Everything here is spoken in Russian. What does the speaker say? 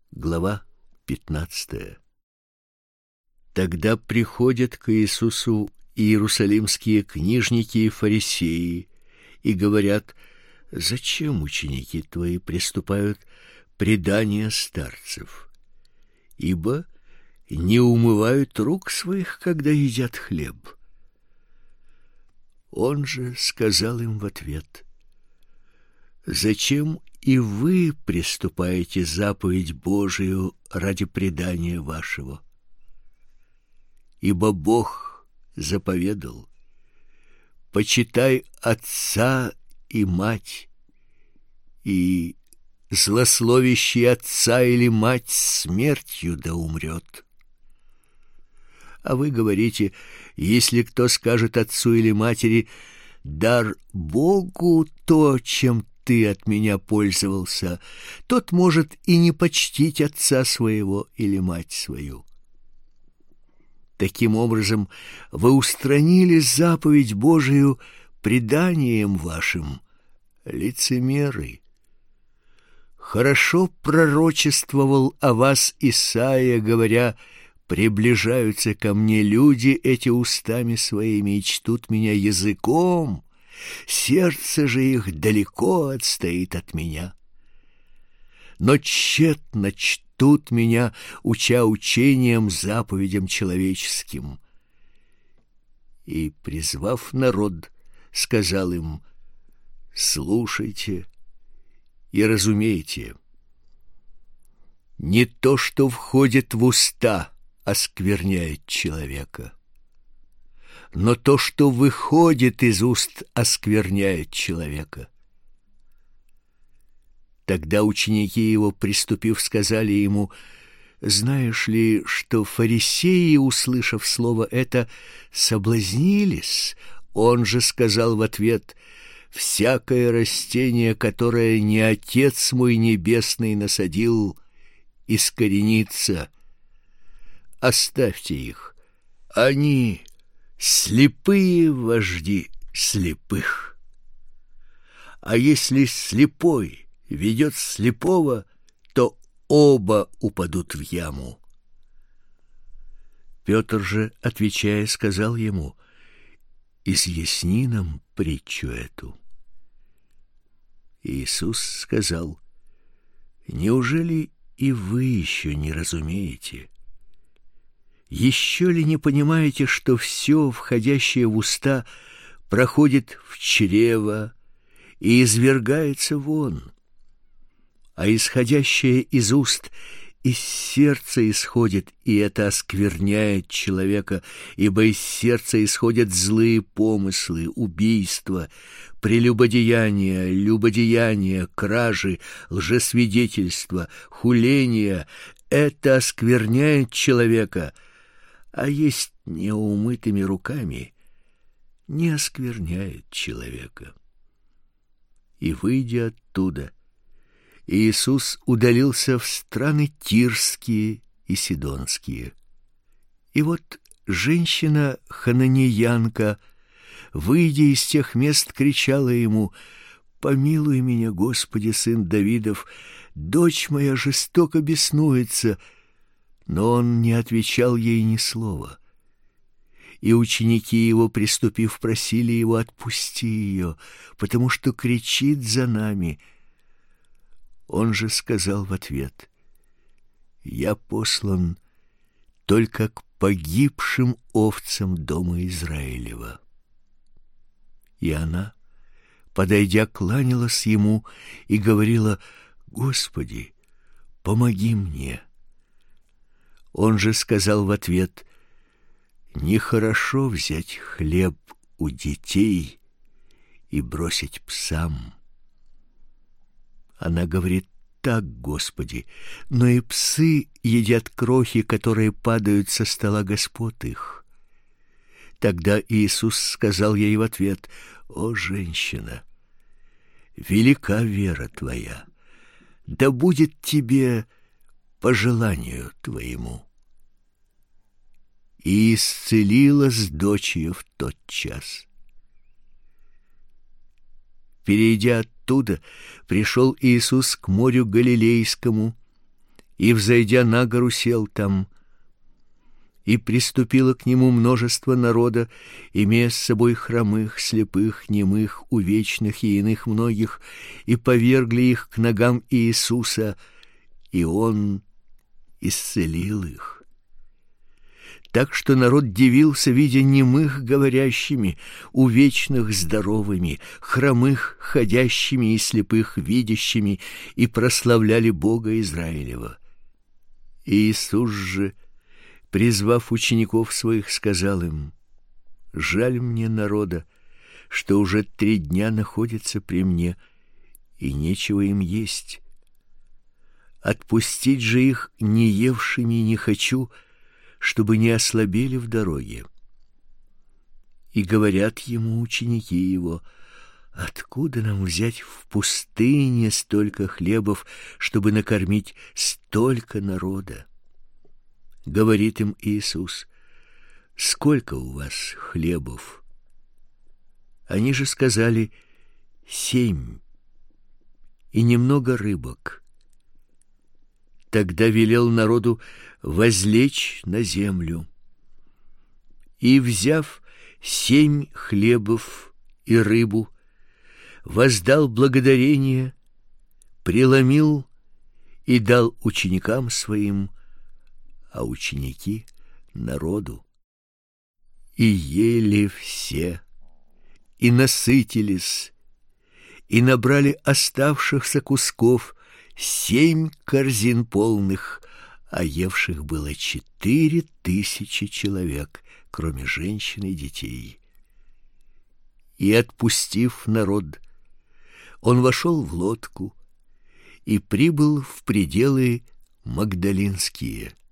Глава 15. Тогда приходят к Иисусу иерусалимские книжники и фарисеи и говорят: «Зачем ученики твои приступают предания старцев? Ибо не умывают рук своих, когда едят хлеб». Он же сказал им в ответ: «Зачем и вы приступаете заповедь Божию ради предания вашего? Ибо Бог заповедал: почитай отца и мать, и злословящий отца или мать смертью да умрет. А вы говорите: если кто скажет отцу или матери: дар Богу то, чем ты от меня пользовался, тот может и не почтить отца своего или мать свою. Таким образом, вы устранили заповедь Божию преданием вашим, лицемеры. Хорошо пророчествовал о вас Исаия, говоря: приближаются ко мне люди эти устами своими и чтут меня языком, сердце же их далеко отстоит от меня. Но тщетно чтут меня, уча учением, заповедям человеческим». И, призвав народ, сказал им: «Слушайте и разумейте. Не то, что входит в уста, оскверняет человека, но то, что выходит из уст, оскверняет человека». Тогда ученики его, приступив, сказали ему: «Знаешь ли, что фарисеи, услышав слово это, соблазнились?» Он же сказал в ответ: «Всякое растение, которое не Отец мой Небесный насадил, искоренится. Оставьте их. Они слепые вожди слепых. А если слепой ведет слепого, то оба упадут в яму». Петр же, отвечая, сказал ему: «Изъясни нам притчу эту». Иисус сказал: «Неужели и вы еще не разумеете? Еще ли не понимаете, что все, входящее в уста, проходит в чрево и извергается вон, а исходящее из уст из сердца исходит, и это оскверняет человека, ибо из сердца исходят злые помыслы, убийства, прелюбодеяния, любодеяния, кражи, лжесвидетельства, хуления. Это оскверняет человека, а есть неумытыми руками не оскверняет человека». И, выйдя оттуда, Иисус удалился в страны Тирские и Сидонские. И вот женщина хананеянка, выйдя из тех мест, кричала ему: «Помилуй меня, Господи, сын Давидов, дочь моя жестоко беснуется». Но он не отвечал ей ни слова. И ученики его, приступив, просили его: «Отпусти ее, потому что кричит за нами». Он же сказал в ответ: «Я послан только к погибшим овцам дома Израилева». И она, подойдя, кланялась ему и говорила: «Господи, помоги мне». Он же сказал в ответ: «Нехорошо взять хлеб у детей и бросить псам». Она говорит: «Так, Господи, но и псы едят крохи, которые падают со стола господ их». Тогда Иисус сказал ей в ответ: «О, женщина, велика вера твоя, да будет тебе по желанию твоему». И исцелилась дочь ее в тот час. Перейдя оттуда, пришел Иисус к морю Галилейскому, И, взойдя на гору, сел там. И приступило к нему множество народа, имея с собой хромых, слепых, немых, увечных и иных многих, и повергли их к ногам Иисуса, и Он исцелил их. Так что народ дивился, видя немых говорящими, увечных здоровыми, хромых ходящими и слепых видящими, и прославляли Бога Израилева. Иисус же, призвав учеников своих, сказал им: «Жаль мне народа, что уже 3 дня находится при мне, и нечего им есть. Отпустить же их не евшими не хочу, чтобы не ослабели в дороге». И говорят ему ученики его: «Откуда нам взять в пустыне столько хлебов, чтобы накормить столько народа?» Говорит им Иисус: «Сколько у вас хлебов?» Они же сказали: 7, и немного рыбок. Тогда велел народу возлечь на землю. И, взяв 7 хлебов и рыбу, воздал благодарение, преломил и дал ученикам своим, а ученики народу. И ели все, и насытились, и набрали оставшихся кусков 7 корзин полных, а евших было 4000 человек, кроме женщин и детей. И, отпустив народ, он вошел в лодку и прибыл в пределы Магдалинские.